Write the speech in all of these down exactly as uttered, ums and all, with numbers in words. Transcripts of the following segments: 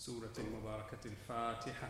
سورة المباركة الفاتحة.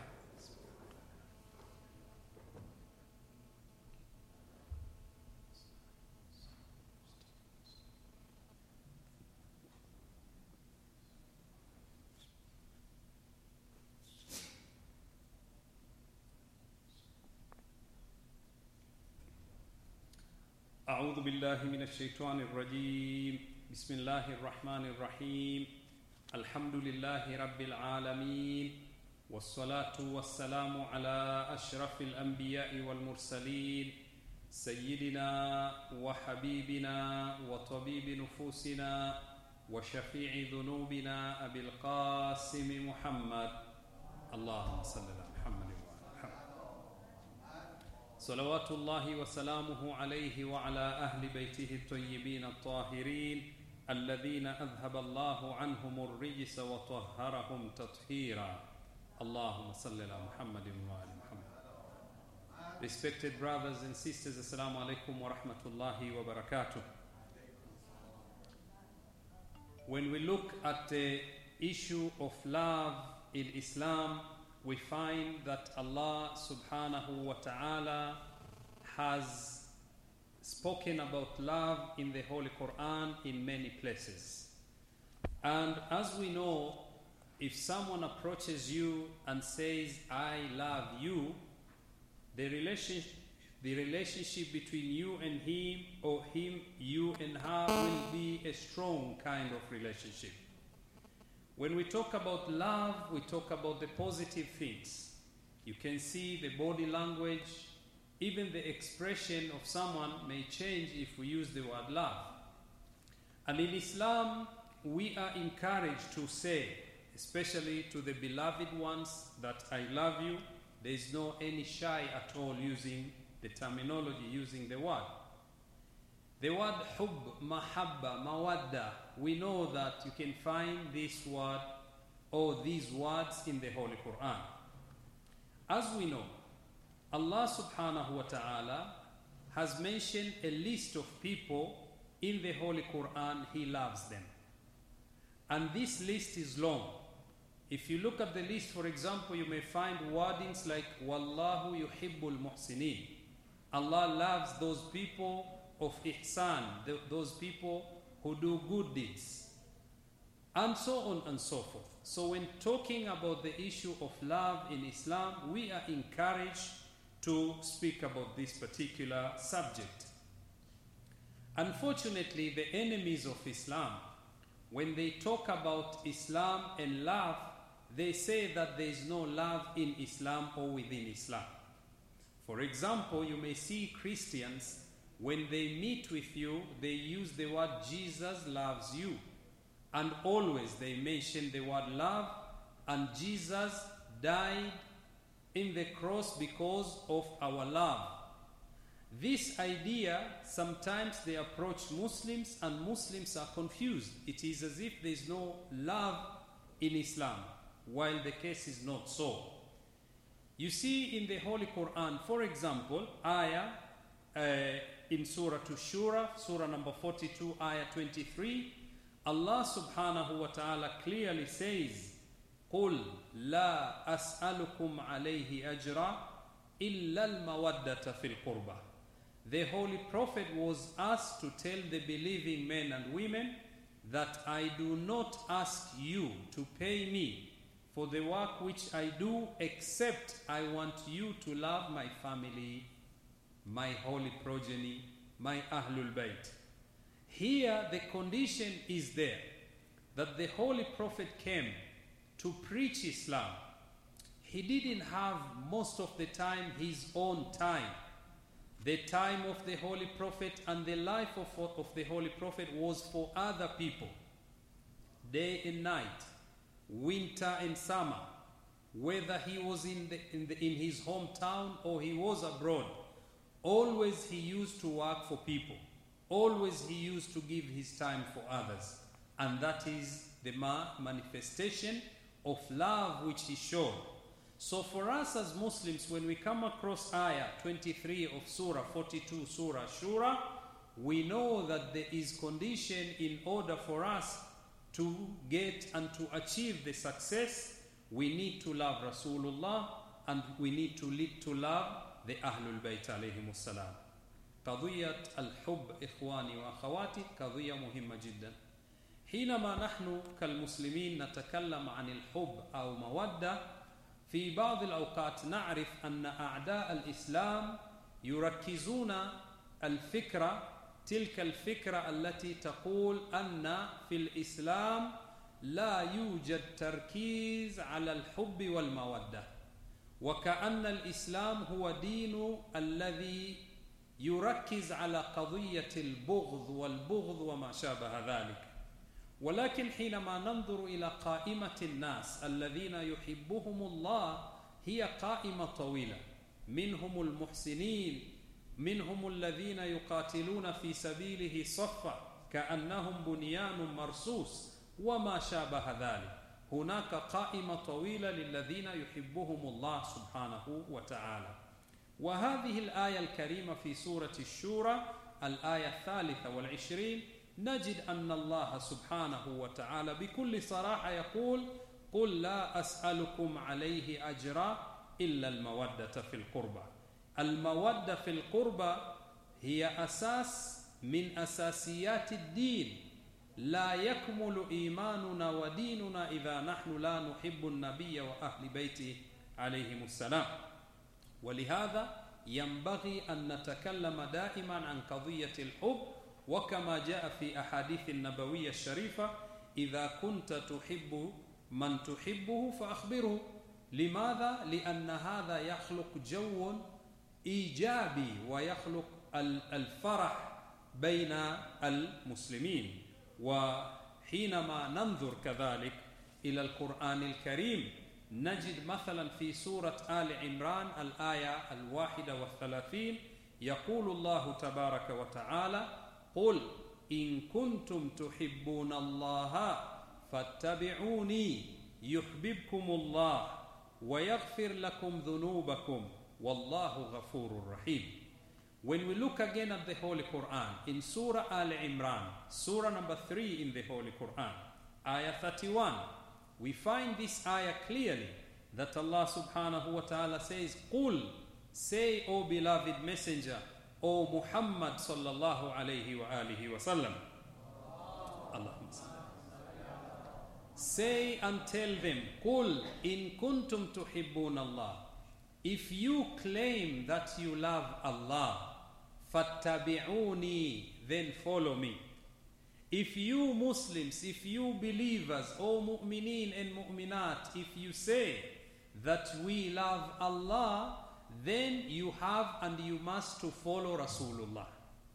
أعوذ بالله من الشيطان الرجيم. بسم الله الرحمن الرحيم. الحمد لله رب العالمين، والصلاة والسلام على أشرف الأنبياء والمرسلين، سيدنا وحبيبنا وطبيب نفوسنا وشفيع ذنوبنا أبي القاسم محمد. اللهم صل على محمد وعلى محمد. صلوات الله وسلامه عليه وعلى أهل بيته الطيبين الطاهرين الذين أذهب الله عنهم الرجس وطهرهم تطهيرا. اللهم صل على محمد وعلى محمد. Respected brothers and sisters, Assalamu alaikum wa rahmatullahi wa barakatuh. When we look at the issue of love in Islam, we find that Allah subhanahu wa ta'ala has spoken about love in the Holy Quran in many places. And as we know, if someone approaches you and says, I love you, the relationship, the relationship between you and him, or him, you and her, will be a strong kind of relationship. When we talk about love, we talk about the positive things. You can see the body language, even the expression of someone may change if we use the word love. And in Islam, we are encouraged to say, especially to the beloved ones, that I love you. There is no any shy at all using the terminology, using the word. The word hub, mahabba, mawadda, we know that you can find this word or these words in the Holy Quran. As we know, Allah subhanahu wa ta'ala has mentioned a list of people in the Holy Quran He loves them. And this list is long. If you look at the list, for example, you may find wordings like Wallahu yuhibbul muhsinin. Allah loves those people of ihsan, those people who do good deeds, and so on and so forth. So when talking about the issue of love in Islam, we are encouraged to speak about this particular subject. Unfortunately, the enemies of Islam, when they talk about Islam and love, they say that there is no love in Islam or within Islam. For example, you may see Christians, when they meet with you, they use the word Jesus loves you. And always they mention the word love, and Jesus died in the cross because of our love. This idea, sometimes they approach Muslims and Muslims are confused. It is as if there is no love in Islam, while the case is not so. You see in the Holy Quran, for example, ayah uh, in Surah Shura, Surah number forty-two, ayah twenty-three, Allah subhanahu wa ta'ala clearly says, قُلْ لَا أَسْأَلُكُمْ عَلَيْهِ أَجْرًا إِلَّا الْمَوَدَّةَ فِي الْقُرْبَةِ. The Holy Prophet was asked to tell the believing men and women that I do not ask you to pay me for the work which I do, except I want you to love my family, my holy progeny, my Ahlul Bayt. Here the condition is there that the Holy Prophet came to preach Islam. He didn't have most of the time his own time. The time of the Holy Prophet and the life of, of the Holy Prophet was for other people. Day and night, winter and summer, whether he was in, the, in, the, in his hometown or he was abroad, always he used to work for people. Always he used to give his time for others. And that is the manifestation of love which he showed. So for us as Muslims, when we come across ayah twenty-three of Surah forty-two, Surah Shura, we know that there is condition in order for us to get and to achieve the success. we need to love Rasulullah and we need to, li- to love the Ahlul Bayt alayhim salam. قضية الحب إخواني وأخواتي قضية مهمة جدا. حينما نحن كالمسلمين نتكلم عن الحب أو مودة، في بعض الأوقات نعرف أن أعداء الإسلام يركزون الفكرة، تلك الفكرة التي تقول أن في الإسلام لا يوجد تركيز على الحب والمودة، وكأن الإسلام هو دين الذي يركز على قضية البغض والبغض وما شابه ذلك. ولكن حينما ننظر إلى قائمة الناس الذين يحبهم الله هي قائمة طويلة، منهم المحسنين، منهم الذين يقاتلون في سبيله صفا كأنهم بنيان مرصوص وما شابه ذلك. هناك قائمة طويلة للذين يحبهم الله سبحانه وتعالى. وهذه الآية الكريمة في سورة الشورى الآية الثالثة والعشرين نجد أن الله سبحانه وتعالى بكل صراحة يقول: قل لا أسألكم عليه أجرا إلا المودة في القربى. المودة في القربى هي أساس من أساسيات الدين. لا يكمل إيماننا وديننا إذا نحن لا نحب النبي وأهل بيته عليهم السلام. ولهذا ينبغي أن نتكلم دائما عن قضية الحب، وكما جاء في أحاديث النبوية الشريفة: إذا كنت تحب من تحبه فأخبره. لماذا؟ لأن هذا يخلق جو إيجابي ويخلق الفرح بين المسلمين. وحينما ننظر كذلك إلى القرآن الكريم نجد مثلا في سورة آل عمران الآية الواحدة والثلاثين يقول الله تبارك وتعالى: قل إن كنتم تحبون الله فاتبعوني يحببكم الله ويغفر لكم ذنوبكم والله غفور رحيم. When we look again at the Holy Quran in Surah Al Imran, Surah number three in the Holy Quran, Ayah thirty-one, we find this ayah clearly that Allah subhanahu wa ta'ala says: Qul, say, O beloved messenger, O Muhammad sallallahu alayhi wa alihi wa sallam. Allahumma salli. Say and tell them, Qul in kuntum tuhibbun Allah. If you claim that you love Allah, fattabi'uni, then follow me. If you Muslims, if you believers, O mu'mineen and mu'minat, if you say that we love Allah, then you have and you must to follow Rasulullah.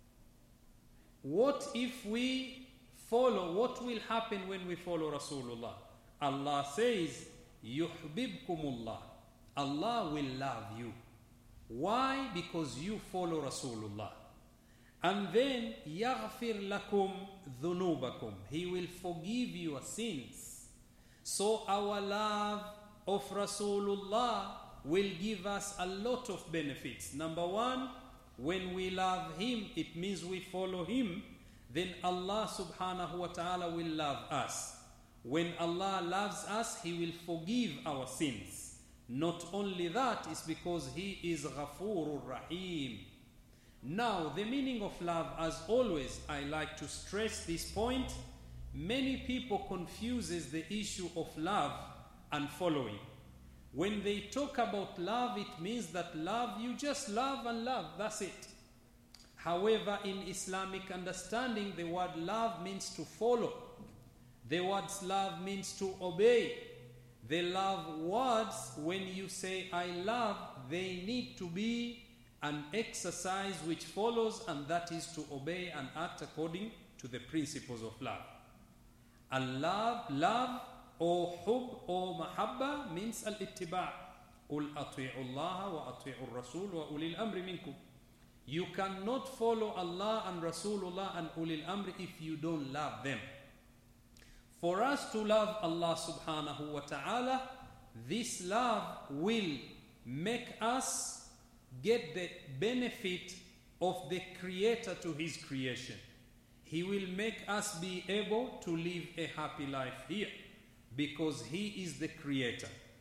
What if we follow, what will happen when we follow Rasulullah? Allah says, yuhbibkumullah. Allah will love you. Why? Because you follow Rasulullah. And then yaghfir lakum dhunubakum. He will forgive your sins. So our love of Rasulullah will give us a lot of benefits. Number one, when we love him, it means we follow him, then Allah subhanahu wa ta'ala will love us. When Allah loves us, he will forgive our sins. Not only that, is because he is Ghafurur Rahim. Now, the meaning of love, as always, I like to stress this point. Many people confuses the issue of love and following. When they talk about love, it means that love, you just love and love, that's it. However, in Islamic understanding, the word love means to follow. The word love means to obey. The love words, when you say I love, they need to be an exercise which follows, and that is to obey and act according to the principles of love. And love, love or hub or mahabba means al-ittiba'. قُلْ أَطِيعُوا اللَّهَ وَأَطِيعُوا الرَّسُولَ وَأُولِي الْأَمْرِ مِنْكُمْ. You cannot follow Allah and Rasulullah and Ulil Amr if you don't love them. For us to love Allah subhanahu wa ta'ala, this love will make us get the benefit of the Creator to his creation. He will make us be able to live a happy life here because he is the Creator.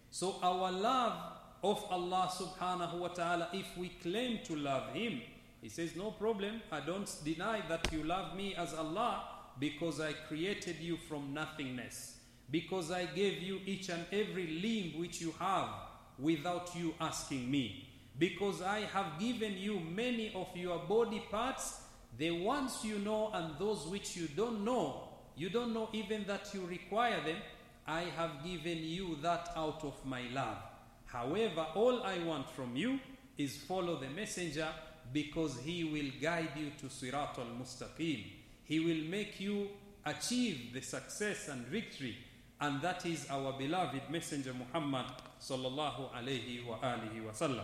So our love of Allah subhanahu wa ta'ala, if we claim to love Him, He says, no problem, I don't deny that you love me as Allah, because I created you from nothingness, because I gave you each and every limb which you have without you asking me, because I have given you many of your body parts, the ones you know and those which you don't know, you don't know even that you require them, I have given you that out of my love. However, all I want from you is follow the messenger, because he will guide you to Sirat al-Mustaqim. He will make you achieve the success and victory, and that is our beloved messenger Muhammad sallallahu alayhi wa alihi wa sallam.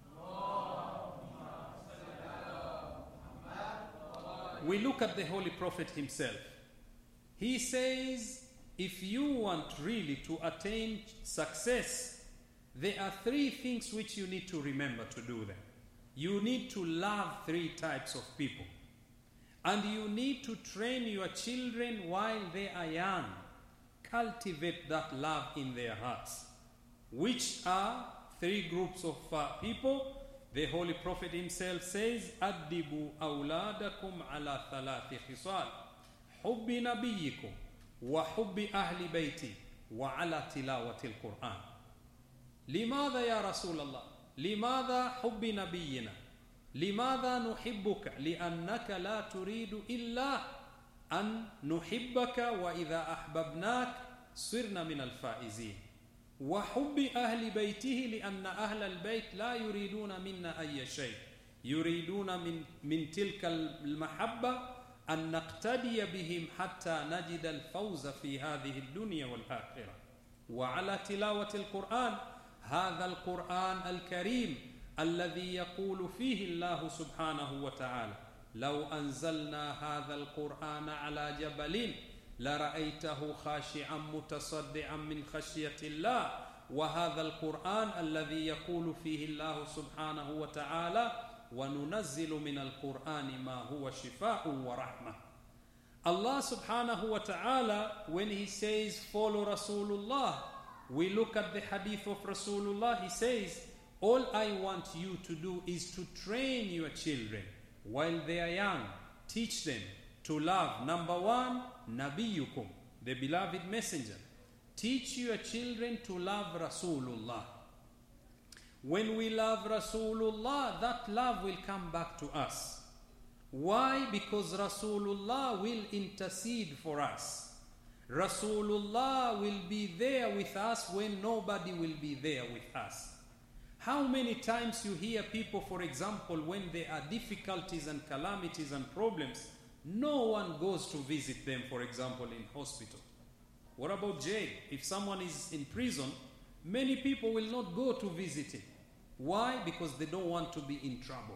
We look at the Holy Prophet himself. He says, if you want really to attain success, there are three things which you need to remember to do them. You need to love three types of people. And you need to train your children while they are young. Cultivate that love in their hearts. Which are three groups of uh, people? The Holy Prophet himself says, أَدِّبُوا أَوْلَادَكُمْ عَلَى ثَلَاثِ خِصَالٍ حُبِّ نَبِيِّكُمْ وَحُبِّ أَهْلِ بَيْتِي وَعَلَى تِلَاوَةِ الْقُرْآنِ. لماذا يا رسول الله؟ لماذا حب نبينا؟ لماذا نحبك؟ لأنك لا تريد إلا أن نحبك، وإذا أحببناك صرنا من الفائزين. وحب أهل بيته لأن أهل البيت لا يريدون منا أي شيء، يريدون من من تلك المحبة أن نقتدي بهم حتى نجد الفوز في هذه الدنيا والآخرة. وعلى تلاوة القرآن، هذا القرآن الكريم الذي يقول فيه الله سبحانه وتعالى: لو أنزلنا هذا القرآن على جبل لرأيته خاشعا متصدعا من خشية الله. وهذا القرآن الذي يقول فيه الله سبحانه وتعالى: وننزل من القرآن ما هو شفاء ورحمة. Allah subhanahu wa ta'ala, when he says follow Rasulullah, we look at the hadith of Rasulullah. He says, all I want you to do is to train your children while they are young. Teach them to love, number one, Nabiyukum, the beloved messenger. Teach your children to love Rasulullah. When we love Rasulullah, that love will come back to us. Why? Because Rasulullah will intercede for us. Rasulullah will be there with us when nobody will be there with us. How many times you hear people, for example, when there are difficulties and calamities and problems, no one goes to visit them, for example, in hospital. What about jail? If someone is in prison, many people will not go to visit him. Why? Because they don't want to be in trouble.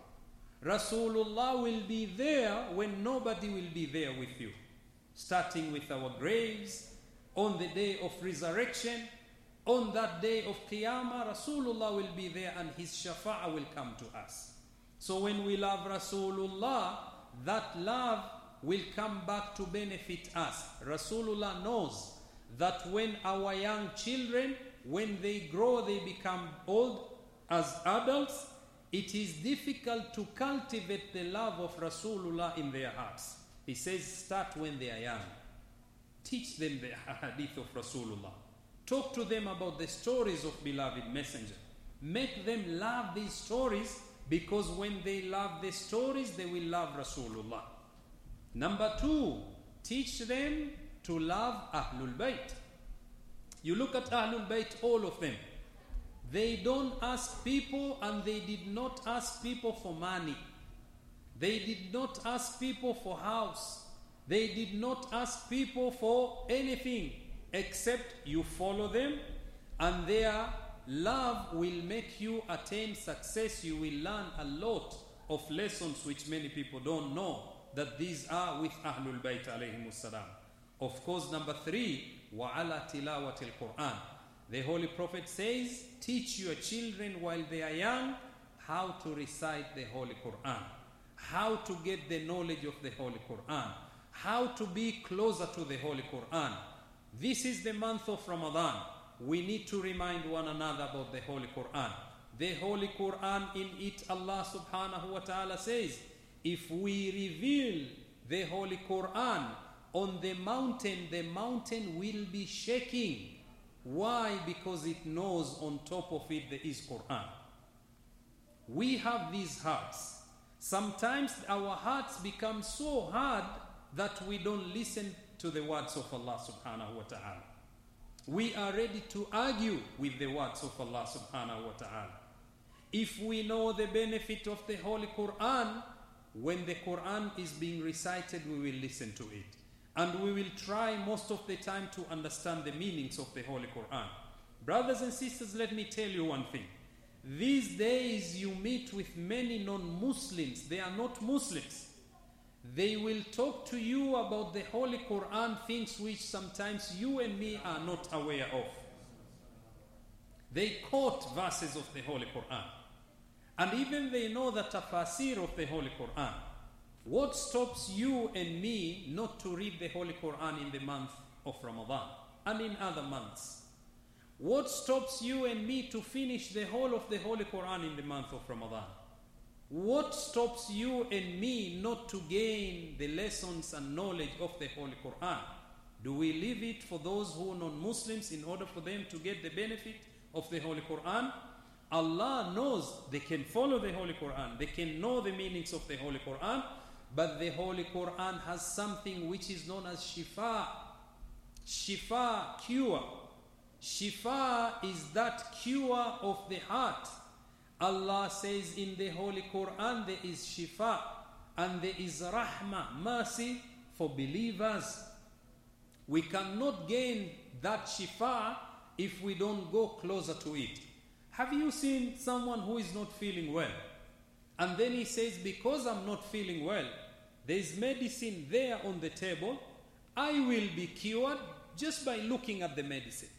Rasulullah will be there when nobody will be there with you. Starting with our graves, on the day of resurrection, on that day of Qiyamah, Rasulullah will be there and his shafa'ah will come to us. So when we love Rasulullah, that love will come back to benefit us. Rasulullah knows that when our young children, when they grow, they become old as adults, it is difficult to cultivate the love of Rasulullah in their hearts. He says, start when they are young. Teach them the hadith of Rasulullah. Talk to them about the stories of beloved messenger. Make them love these stories, because when they love the stories, they will love Rasulullah. Number two, teach them to love Ahlul Bayt. You look at Ahlul Bayt, all of them. They don't ask people, and they did not ask people for money. They did not ask people for house. They did not ask people for anything, except you follow them, and their love will make you attain success. You will learn a lot of lessons which many people don't know, that these are with Ahlul Bayt alayhimus salam. Of course, number three, وَعَلَى تِلَاوَةِ الْقُرْآنِ. The Holy Prophet says, teach your children while they are young how to recite the Holy Quran, how to get the knowledge of the Holy Quran, how to be closer to the Holy Quran. This is the month of Ramadan. we need to remind one another about the Holy Quran. The Holy Quran, in it Allah subhanahu wa ta'ala says, if we reveal the Holy Quran on the mountain, the mountain will be shaking. Why? Because it knows on top of it there is Quran. We have these hearts. Sometimes our hearts become so hard that we don't listen to the words of Allah subhanahu wa ta'ala. We are ready to argue with the words of Allah subhanahu wa ta'ala. If we know the benefit of the Holy Quran, when the Quran is being recited, we will listen to it. And we will try most of the time to understand the meanings of the Holy Quran. Brothers and sisters, let me tell you one thing. These days you meet with many non-Muslims. They are not Muslims. They will talk to you about the Holy Quran, things which sometimes you and me are not aware of. They quote verses of the Holy Quran. And even they know the tafsir of the Holy Quran. What stops you and me not to read the Holy Quran in the month of Ramadan and in other months? What stops you and me to finish the whole of the Holy Quran in the month of Ramadan? What stops you and me not to gain the lessons and knowledge of the Holy Quran? Do we leave it for those who are non-Muslims in order for them to get the benefit of the Holy Quran? Allah knows they can follow the Holy Quran. They can know the meanings of the Holy Quran. But the Holy Quran has something which is known as shifa. Shifa, cure. Shifa is that cure of the heart. Allah says in the Holy Quran there is shifa and there is rahmah, mercy for believers. We cannot gain that shifa if we don't go closer to it. Have you seen someone who is not feeling well? And then he says, because I'm not feeling well, there is medicine there on the table. I will be cured just by looking at the medicine.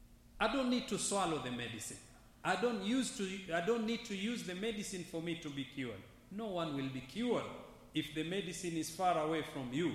I don't need to swallow the medicine. I don't use to I don't need to use the medicine for me to be cured. No one will be cured if the medicine is far away from you.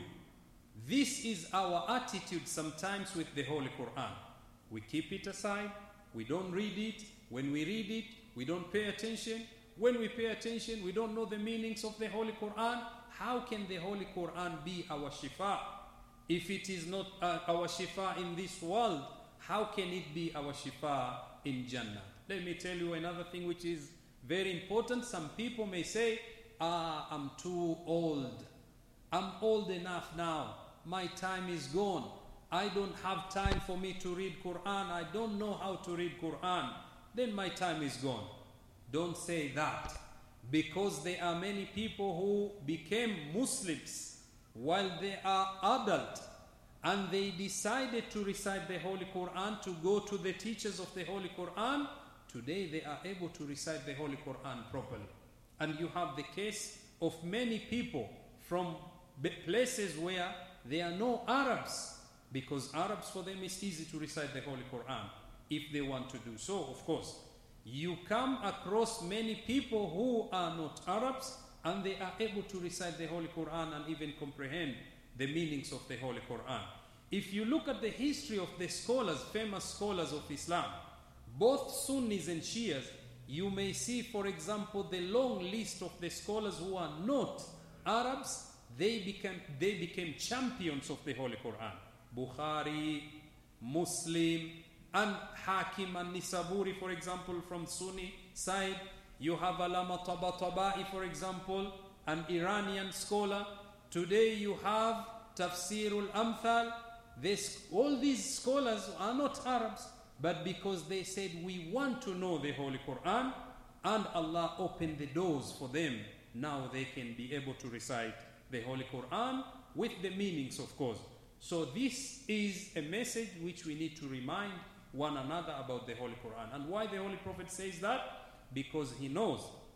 This is our attitude sometimes with the Holy Quran. We keep it aside. We don't read it. When we read it, we don't pay attention. When we pay attention, we don't know the meanings of the Holy Quran. How can the Holy Quran be our shifa? If it is not uh, our shifa in this world, how can it be our shifa in Jannah? Let me tell you another thing which is very important. Some people may say, ah, I'm too old. I'm old enough now. My time is gone. I don't have time for me to read Quran. I don't know how to read Quran. Then my time is gone. Don't say that. Because there are many people who became Muslims while they are adult and they decided to recite the Holy Quran, to go to the teachers of the Holy Quran. Today they are able to recite the Holy Quran properly. And you have the case of many people from places where there are no Arabs, because Arabs for them is easy to recite the Holy Quran if they want to do so, of course. You come across many people who are not Arabs and they are able to recite the Holy Quran and even comprehend the meanings of the Holy Quran. If you look at the history of the scholars, famous scholars of Islam, both Sunnis and Shias, you may see, for example, the long list of the scholars who are not Arabs. They became, they became champions of the Holy Quran. Bukhari, Muslim, and Hakim and Nisaburi, for example, from Sunni side. You have Alama Tabatabai, for example, an Iranian scholar. Today you have Tafsirul Amthal. This, all these scholars are not Arabs, but because they said we want to know the Holy Quran, and Allah opened the doors for them, now they can be able to recite the Holy Quran with the meanings, of course. So this is a message which we need to remind one another about the Holy Quran. And why the Holy Prophet says that? Because he knows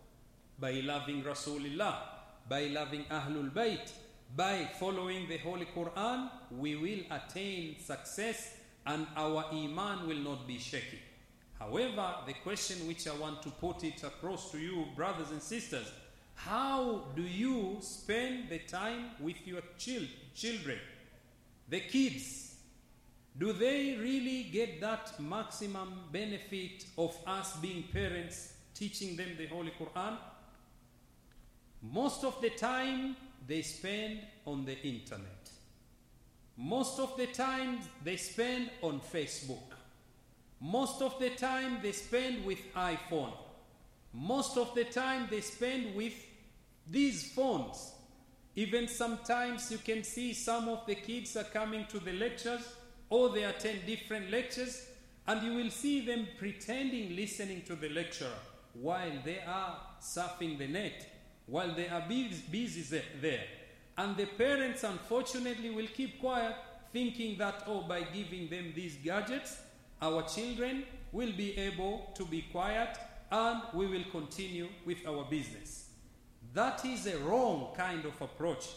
by loving Rasulullah, by loving Ahlul Bayt, by following the Holy Quran, we will attain success and our iman will not be shaky. However, the question which I want to put it across to you, brothers and sisters, how do you spend the time with your chil- children, the kids? Do they really get that maximum benefit of us being parents, teaching them the Holy Quran? Most of the time they spend on the internet. Most of the time they spend on Facebook. Most of the time they spend with iPhone. Most of the time they spend with these phones. Even sometimes you can see some of the kids are coming to the lectures, or they attend different lectures, and you will see them pretending listening to the lecturer while they are surfing the net, while they are busy there. And the parents, unfortunately, will keep quiet, thinking that, oh, by giving them these gadgets, our children will be able to be quiet and we will continue with our business. That is a wrong kind of approach.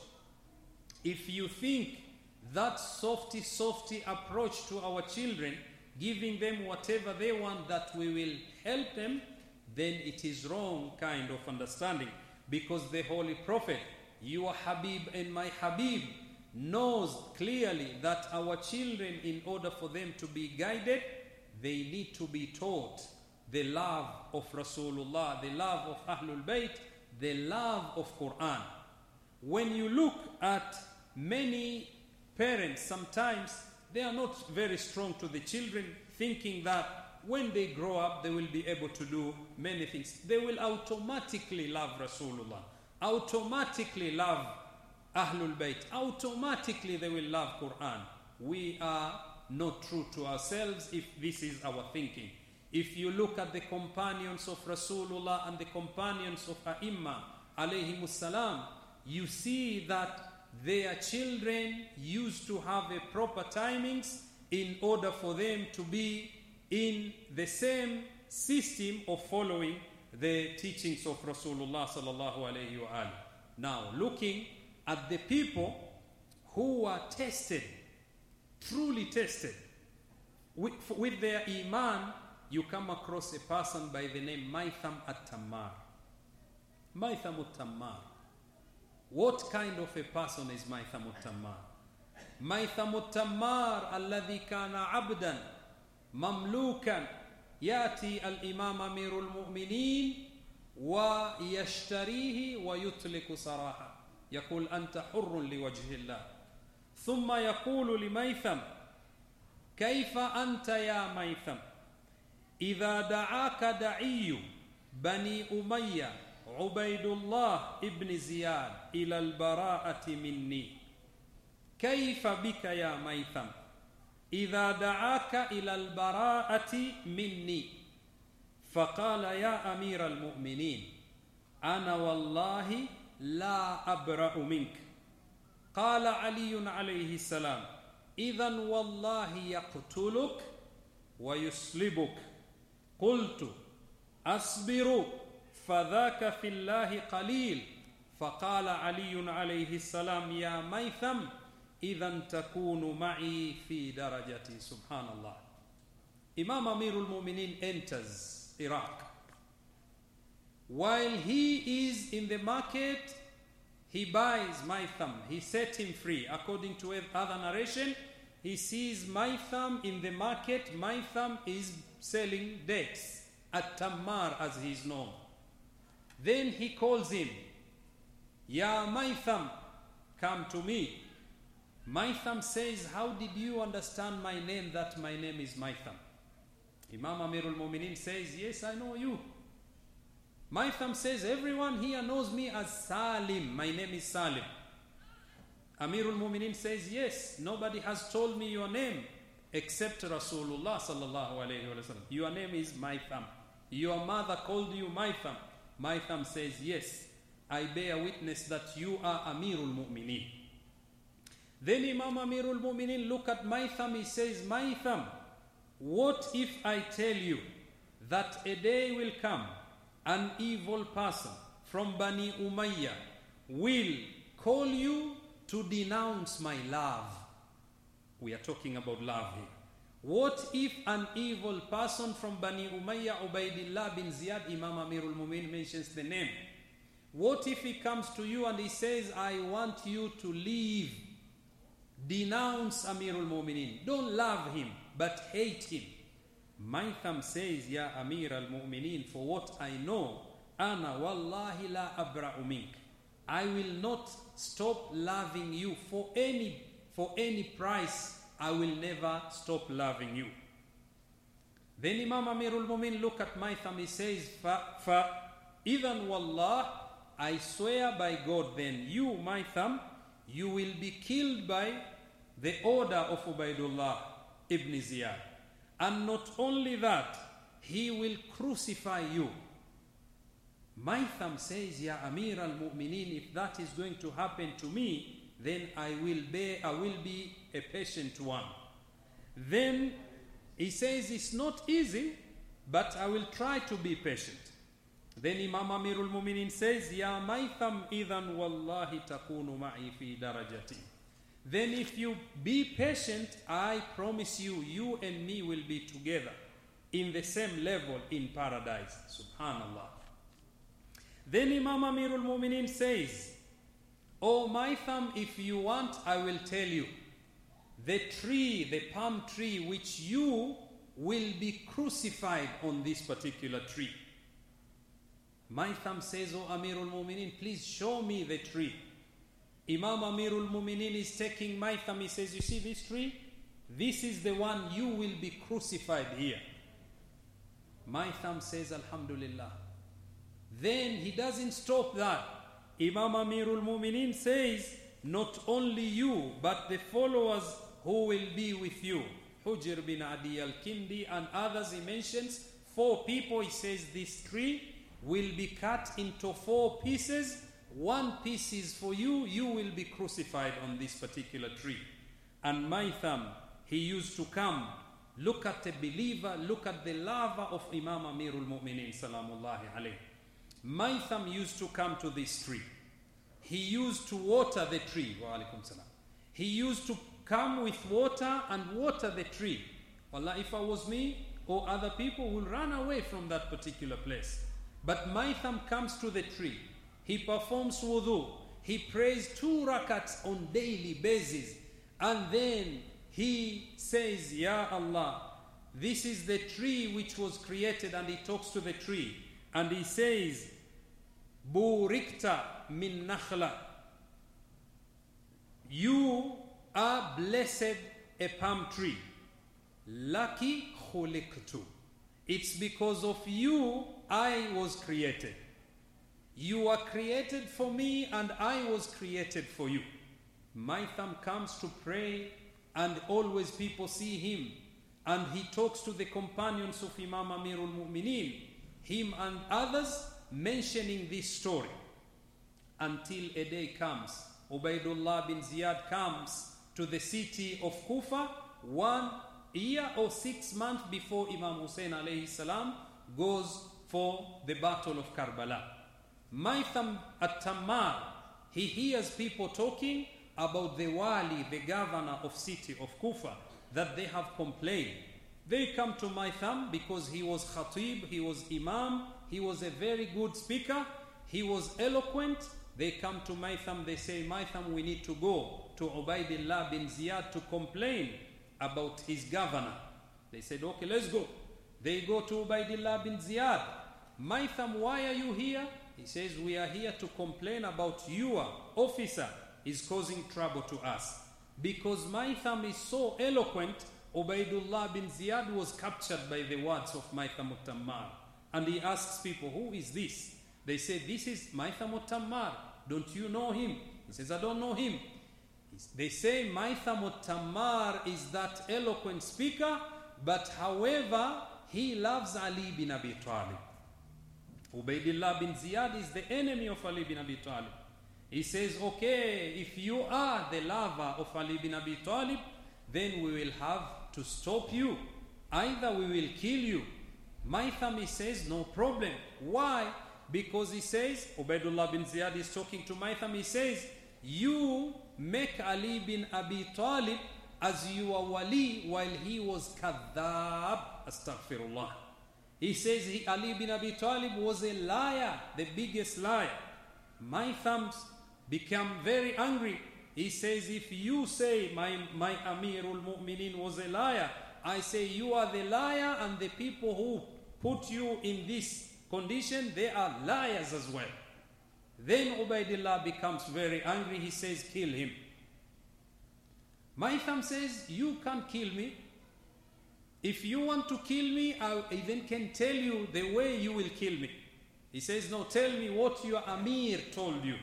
If you think that softy, softy approach to our children, giving them whatever they want, that we will help them, then it is wrong kind of understanding. Because the Holy Prophet, your Habib and my Habib, knows clearly that our children, in order for them to be guided, they need to be taught the love of Rasulullah, the love of Ahlul Bayt, the love of Quran. When you look at many parents, sometimes they are not very strong to the children, thinking that when they grow up they will be able to do many things. They will automatically love Rasulullah, automatically love Ahlul Bayt, automatically they will love Quran. We are not true to ourselves if this is our thinking. If you look at the companions of Rasulullah and the companions of A'imma alayhimus salam, you see that their children used to have a proper timings in order for them to be in the same system of following the teachings of Rasulullah sallallahu alayhi wa alihi. Now, looking at the people who were tested, truly tested, with, with their iman, you come across a person by the name Maitham at-Tammar. Maitham at-Tammar. What kind of a person is Maitham at-Tammar? Maitham at-Tammar alladhi kana abdan mamlukan yati al-imam amirul mu'minin wa yashtarihi wa yutliku saraha. يقول أنت حر لوجه الله. ثم يقول لميثم كيف أنت يا ميثم إذا دعاك دعي بني أمية عبيد الله ابن زياد إلى البراءة مني كيف بك يا ميثم إذا دعاك إلى البراءة مني فقال يا أمير المؤمنين أنا والله لا أبرأ منك. قال علي عليه السلام إذن والله يقتلك ويسلبك. قلت أصبر فذاك في الله قليل. فقال علي عليه السلام يا ميثم إذن تكون معي في درجتي. سبحان الله. Imam Amirul Mu'minin enters Iraq. While he is in the market, he buys Maitham. He set him free. According to other narration, he sees Maitham in the market. Maitham is selling dates at Tammar, as he is known. Then he calls him, Ya Maitham, come to me. Maitham says, how did you understand my name, that my name is Maitham? Imam Amirul Mu'minin says, yes, I know you. Maitham says, everyone here knows me as Salim. My name is Salim. Amirul Mu'minin says, yes, nobody has told me your name except Rasulullah sallallahu alayhi wa sallam. Your name is Maitham. Your mother called you Maitham. Maitham says, yes, I bear witness that you are Amirul Mu'minin. Then Imam Amirul Mu'minin look at Maitham. He says, Maitham, what if I tell you that a day will come, an evil person from Bani Umayyah will call you to denounce my love? We are talking about love here. What if an evil person from Bani Umayyah, Ubaidillah bin Ziyad, Imam Amirul Mu'minin mentions the name. What if he comes to you and he says, I want you to leave denounce Amirul Mu'mineen. Don't love him, but hate him. Maitham says, Ya Amir al-Mu'mineen, for what I know, Ana wallahi la abra'u mink. I will not stop loving you for any, for any price. I will never stop loving you. Then Imam Amirul Mu'mineen look at Maitham, he says, fa, fa idhan wallah, I swear by God, then you, Maitham, you will be killed by the order of Ubaidullah ibn Ziyad. And not only that, he will crucify you. Maitham says, Ya Amir al-Mu'mineen, if that is going to happen to me, then I will be, I will be a patient one. Then he says, it's not easy, but I will try to be patient. Then Imam Amirul Mu'mineen says, Ya Maitham idhan wallahi takunu ma'i fi darajati. Then if you be patient, I promise you, you and me will be together in the same level in paradise. Subhanallah. Then Imam Amirul Mu'mineen says, Oh Maitham, if you want, I will tell you. The tree, the palm tree, which you will be crucified on this particular tree. Maitham says, Oh Amirul Mu'mineen, please show me the tree. Imam Amirul Mu'mineen is taking Maitham, he says, you see this tree? This is the one you will be crucified here. Maitham says, Alhamdulillah. Then he doesn't stop that. Imam Amirul Mu'mineen says, not only you, but the followers who will be with you. Hujr bin Adi al-Kindi and others, he mentions four people. He says this tree will be cut into four pieces. One piece is for you, you will be crucified on this particular tree. And Maitham, he used to come, look at the believer, look at the lover of Imam Amirul Mu'mineen salamullahi alayhi. Maitham used to come to this tree. He used to water the tree. Wa alaikum salam. He used to come with water and water the tree. Wallah, if I was me or other people will run away from that particular place. But Maitham comes to the tree. He performs wudu. He prays two rakats on daily basis. And then he says, Ya Allah, this is the tree which was created, and he talks to the tree. And he says, Burikta min nakhla. You are blessed a palm tree. Laki khuliqtu. It's because of you I was created. You are created for me and I was created for you. Maitham comes to pray and always people see him. And he talks to the companions of Imam Amirul Mu'mineen, him and others, mentioning this story. Until a day comes, Ubaidullah bin Ziyad comes to the city of Kufa one year or six months before Imam Hussein alayhi salam goes for the battle of Karbala. Maitham at-Tammar, he hears people talking about the wali, the governor of city of Kufa, that they have complained. They come to Maitham because he was khatib, he was imam, he was a very good speaker, he was eloquent. They come to Maitham, they say, Maitham, we need to go to Ubaidillah bin Ziyad to complain about his governor. They said, okay, let's go. They go to Ubaidillah bin Ziyad. Maitham, why are you here? He says, we are here to complain about your officer is causing trouble to us. Because Maitham is so eloquent, Ubaidullah bin Ziyad was captured by the words of Maitham at-Tammar. And he asks people, who is this? They say, this is Maitham at-Tammar. Don't you know him? He says, I don't know him. They say Maitham at-Tammar is that eloquent speaker, but however, he loves Ali bin Abi Talib. Ubaidillah bin Ziyad is the enemy of Ali bin Abi Talib. He says, okay, if you are the lover of Ali bin Abi Talib, then we will have to stop you. Either we will kill you. Maitham, he says, no problem. Why? Because he says, Ubaidullah bin Ziyad is talking to Maitham, he says, you make Ali bin Abi Talib as your wali while he was kadhab. Astaghfirullah. He says he, Ali bin Abi Talib was a liar, the biggest liar. Maitham became very angry. He says, if you say my, my Amirul Mu'minin was a liar, I say you are the liar, and the people who put you in this condition, they are liars as well. Then Ubaidillah becomes very angry. He says, kill him. Maitham says, you can't kill me. If you want to kill me, I even can tell you the way you will kill me. He says, no, tell me what your Amir told you.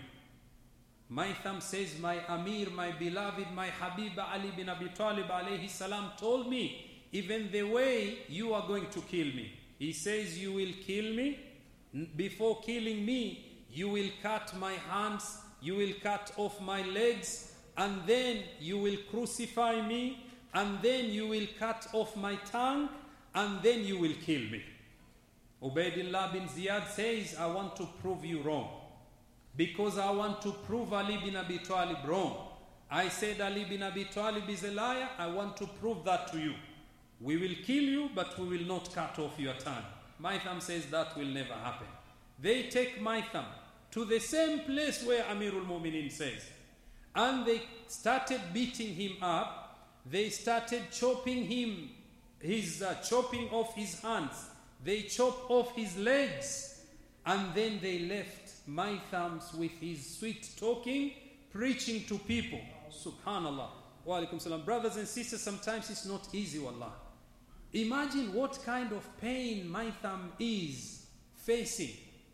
Maitham says, my Amir, my beloved, my Habib Ali bin Abi Talib alayhi salam told me even the way you are going to kill me. He says, you will kill me. Before killing me, you will cut my hands, you will cut off my legs, and then you will crucify me, and then you will cut off my tongue, and then you will kill me. Ubaidillah bin Ziyad says, I want to prove you wrong, because I want to prove Ali bin Abi Talib wrong. I said Ali bin Abi Talib is a liar. I want to prove that to you. We will kill you, but we will not cut off your tongue. Maitham says that will never happen. They take Maitham to the same place where Amirul Mu'minin says, and they started beating him up. They started chopping him, his uh, chopping off his hands. They chop off his legs, and then they left Maithams with his sweet talking, preaching to people. Subhanallah. Wa alaikum salam. Brothers and sisters, sometimes it's not easy, wallah. Imagine what kind of pain Maitham is facing.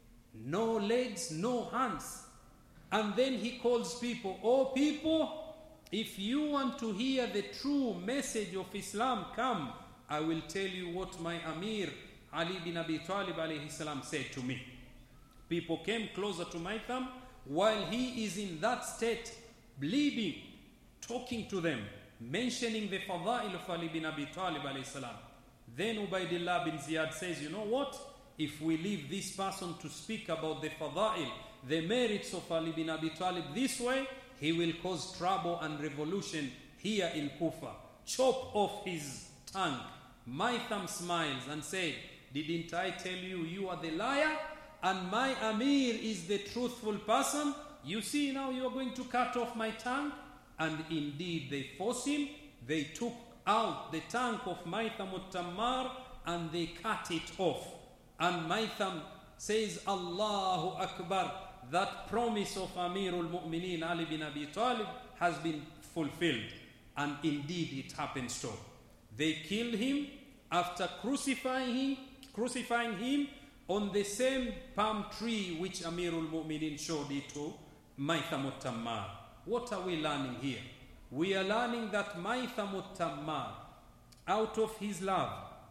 No legs, no hands. And then he calls people, oh people, if you want to hear the true message of Islam, come. I will tell you what my Amir Ali bin Abi Talib alayhi salam said to me. People came closer to Maitham while he is in that state, bleeding, talking to them, mentioning the fada'il of Ali bin Abi Talib alayhi salam. Then Ubaidillah bin Ziyad says, you know what? If we leave this person to speak about the fada'il, the merits of Ali bin Abi Talib this way, he will cause trouble and revolution here in Kufa. Chop off his tongue. Maitham smiles and said, didn't I tell you you are the liar and my Amir is the truthful person? You see now you are going to cut off my tongue? And indeed they forced him. They took out the tongue of Maitham al-Tammar and they cut it off. And Maitham says, Allahu Akbar, that promise of Amirul Mu'mineen Ali bin Abi Talib has been fulfilled. And indeed it happens so. They killed him after crucifying him, crucifying him on the same palm tree which Amirul Mu'mineen showed it to Maitham al-Tammar. What are we learning here? We are learning that Maitham al-Tammar, out of his love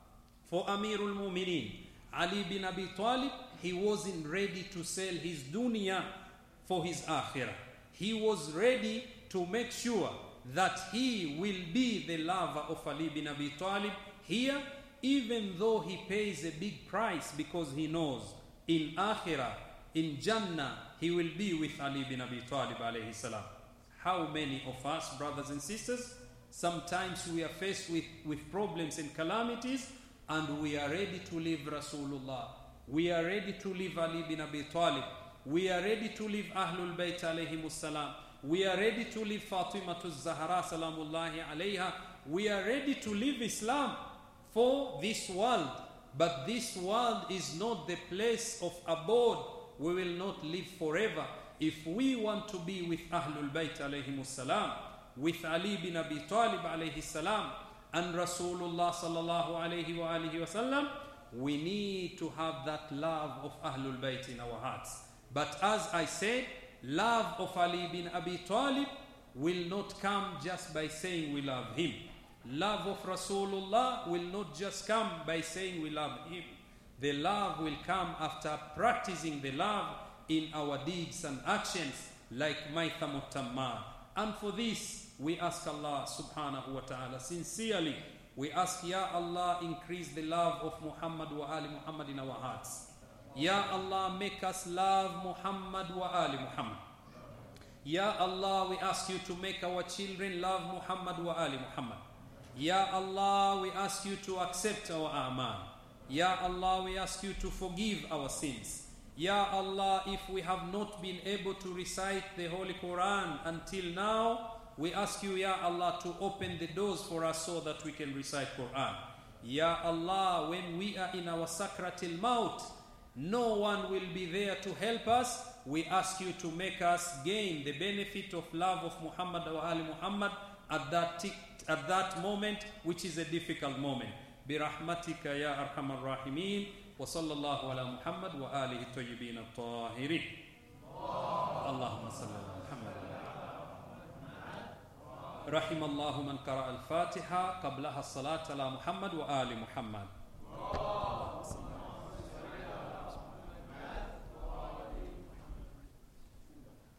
for Amirul Mu'mineen Ali bin Abi Talib, he wasn't ready to sell his dunya for his akhirah. He was ready to make sure that he will be the lover of Ali bin Abi Talib here, even though he pays a big price, because he knows in akhirah, in Jannah, he will be with Ali bin Abi Talib alayhi salam. How many of us, brothers and sisters, sometimes we are faced with, with problems and calamities, and we are ready to leave Rasulullah. We are ready to leave Ali bin Abi Talib. We are ready to leave Ahlul Bayt alayhimus salam. We are ready to leave Fatimatul Zahra salamullahi alayha. We are ready to leave Islam for this world. But this world is not the place of abode. We will not live forever. If we want to be with Ahlul Bayt alayhimus salam, with Ali bin Abi Talib alayhi salam, and Rasulullah sallallahu alayhi wa alihi wa sallam, we need to have that love of Ahlul Bayt in our hearts. But as I said, love of Ali bin Abi Talib will not come just by saying we love him. Love of Rasulullah will not just come by saying we love him. The love will come after practicing the love in our deeds and actions, like Maitham al-Tammar. And for this, we ask Allah subhanahu wa ta'ala sincerely. We ask, Ya Allah, increase the love of Muhammad wa Ali Muhammad in our hearts. Ya Allah, make us love Muhammad wa Ali Muhammad. Ya Allah, we ask you to make our children love Muhammad wa Ali Muhammad. Ya Allah, we ask you to accept our a'mal. Ya Allah, we ask you to forgive our sins. Ya Allah, if we have not been able to recite the Holy Quran until now, we ask you, Ya Allah, to open the doors for us so that we can recite Quran. Ya Allah, when we are in our sakratil maut, no one will be there to help us. We ask you to make us gain the benefit of love of Muhammad wa Ali Muhammad at that t- at that moment, which is a difficult moment. Birahmatika ya arhamar rahimin. Wa sallallahu ala Muhammad wa alihi tayyibin at-tahirin. Allahumma salli ala Muhammad. Rahimallahu man qara'a al-Fatiha qablaha as-salatu ala Muhammad wa ali Muhammad.